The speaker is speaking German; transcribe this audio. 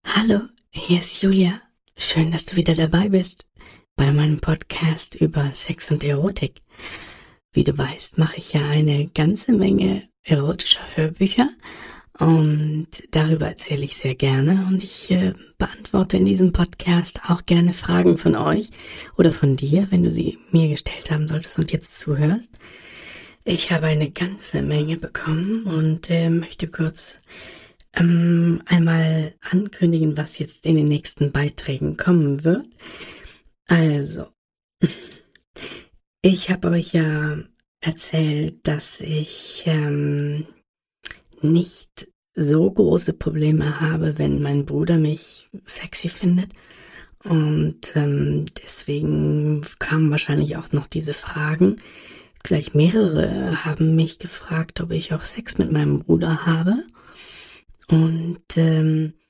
Hallo, hier ist Julia. Schön, dass du wieder dabei bist bei meinem Podcast über Sex und Erotik. Wie du weißt, mache ich ja eine ganze Menge erotischer Hörbücher und darüber erzähle ich sehr gerne und ich beantworte in diesem Podcast auch gerne Fragen von euch oder von dir, wenn du sie mir gestellt haben solltest und jetzt zuhörst. Ich habe eine ganze Menge bekommen und möchte kurz einmal ankündigen, was jetzt in den nächsten Beiträgen kommen wird. Also, ich habe euch ja erzählt, dass ich nicht so große Probleme habe, wenn mein Bruder mich sexy findet. Und deswegen kamen wahrscheinlich auch noch diese Fragen. Gleich mehrere haben mich gefragt, ob ich auch Sex mit meinem Bruder habe. Und